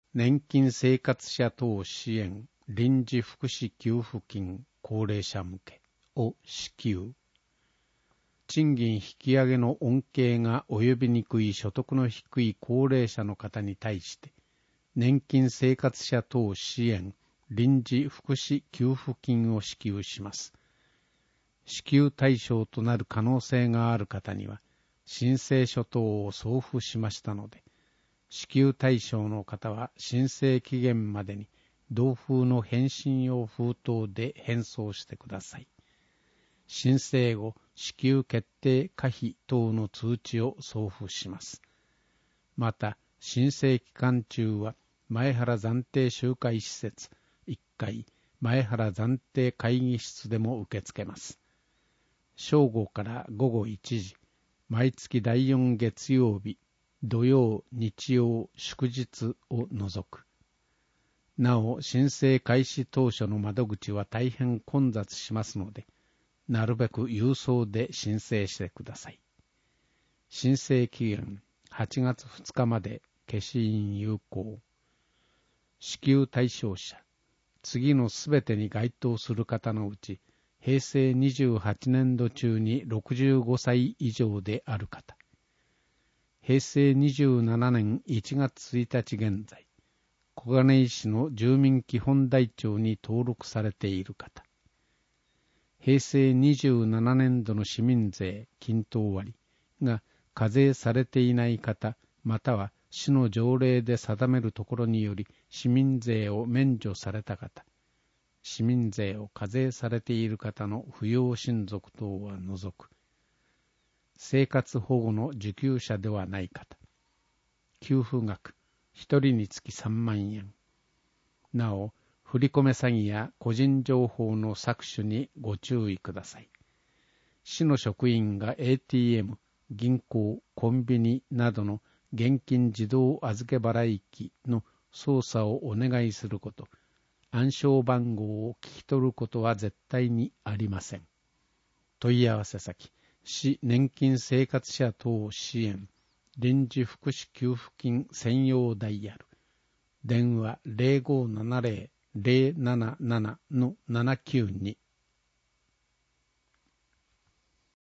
年金生活者等支援臨時福祉給付金高齢者向けを支給。賃金引き上げの恩恵が及びにくい所得の低い高齢者の方に対して、年金生活者等支援臨時福祉給付金を支給します。支給対象となる可能性がある方には、申請書等を送付しましたので、支給対象の方は申請期限までに同封の返信用封筒で返送してください。申請後、支給決定可否等の通知を送付します。また、申請期間中は、前原暫定集会施設1階前原暫定会議室でも受け付けます。正午から午後1時、毎月第4月曜日、土曜、日曜、祝日を除く。なお、申請開始当初の窓口は大変混雑しますので、なるべく郵送で申請してください。申請期限8月2日まで消印有効。支給対象者、次のすべてに該当する方のうち、平成28年度中に65歳以上である方。平成27年1月1日現在、小金井市の住民基本台帳に登録されている方。平成27年度の市民税均等割が課税されていない方、または市の条例で定めるところにより市民税を免除された方、市民税を課税されている方の扶養親族等は除く。生活保護の受給者ではない方。給付額、1人につき3万円。なお、振込詐欺や個人情報の搾取にご注意ください。市の職員が ATM、銀行、コンビニなどの現金自動預け払い機の操作をお願いすること、暗証番号を聞き取ることは絶対にありません。問い合わせ先、市年金生活者等支援臨時福祉給付金専用ダイヤル。電話 0570-077-792